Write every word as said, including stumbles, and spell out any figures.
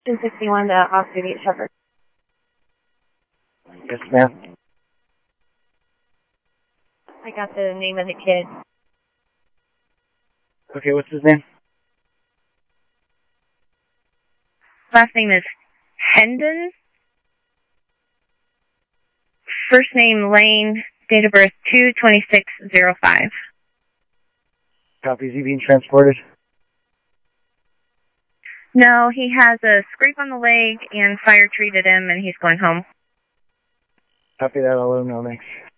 two sixty-one to Oxford East Shepherd. Yes, ma'am. I got the name of the kid. Okay, what's his name? Last name is Hendon. First name Lane. Date of birth two twenty-six oh five. Copy. Is he being transported? No, he has a scrape on the leg and fire treated him, and he's going home. Copy that. I'll let him know. Thanks.